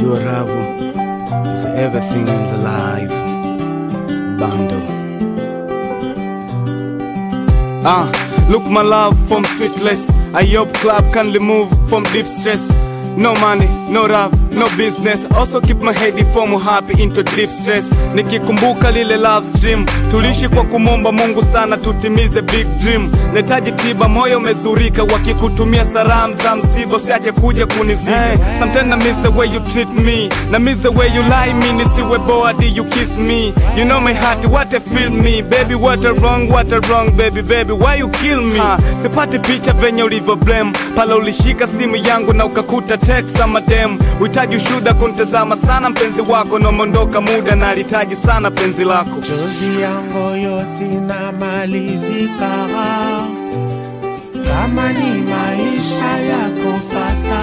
Unajua ravu is everything in the life bundle. Look my love from sweetless. I hope club can remove from deep stress. No money, no love, no business. Also keep my head from happy into deep stress. Nikikumbuka lile love stream, tulishi kwa kumomba Mungu sana tutimize big dream. Netaji tiba moyo umezurika, wakikutumia salamu za msibo siache kuja kunizika. Sometimes I miss the way you treat me, na miss the way you lie me, nisiwe bored you kiss me. You know my heart what I feel me, baby what a wrong baby why you kill me. Sipati picha venye ulivyo blame, pala ulishika simu yangu na ukakuta text ama dem. Uhitaji ushuda kuntazama sana mpenzi wako, na mondoka muda na alitaji sana penzi lako. Chozi yangu yote na malizika, kama ni maisha yako fata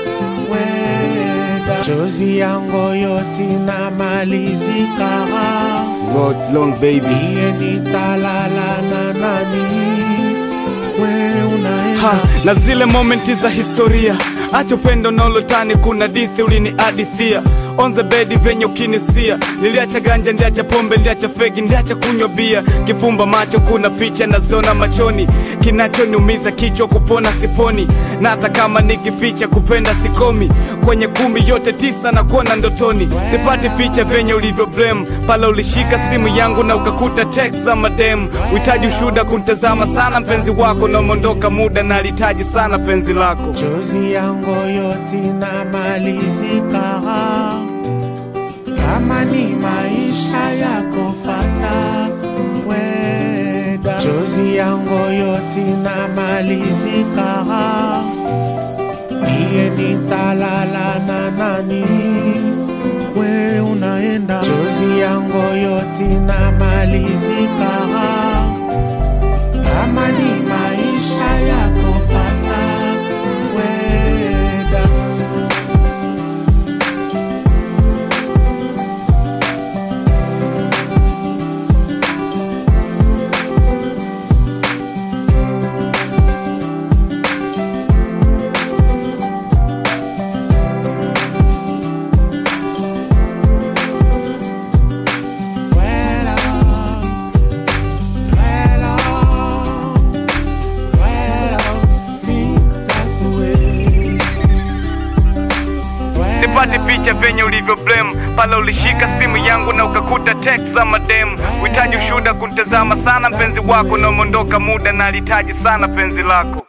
weda. Chozi yangu yote na malizika, God long baby, iye nitalala na nani we unaenda. Na zile momenti za historia, acho pendo nolotani kuna dithi ulini adithia. On the bed venye ukinisia, niliacha ganja, niliacha pombe, niliacha fegi, niliacha kunywa bia. Kifumba macho kuna picha na zona machoni, kinachoniumiza kichwa kupona siponi. Na hata kama nikificha kupenda sikomi, kwenye 10 yote 9 na kuona ndotoni. Sipati picha venye ulivyo blame, pala ulishika simu yangu na ukakuta text za madem. Uhitaji ushuda kuntazama sana mpenzi wako, na mondoka muda na alitaji sana penzi lako. Chozi yangu yote na malizika, kama ni maisha yako fata weda. Chozi yangu yote na malizika, iye nitalala na nani we unaenda. Chozi yangu yote na malizika, kama ni maisha yako fata weda. Sipati picha venye ulivyo blame, pala ulishika simu yangu na ukakuta text za madem. Uhitaji ushuda kuntazama sana mpenzi wako, na mondoka muda na alitaji sana penzi lako.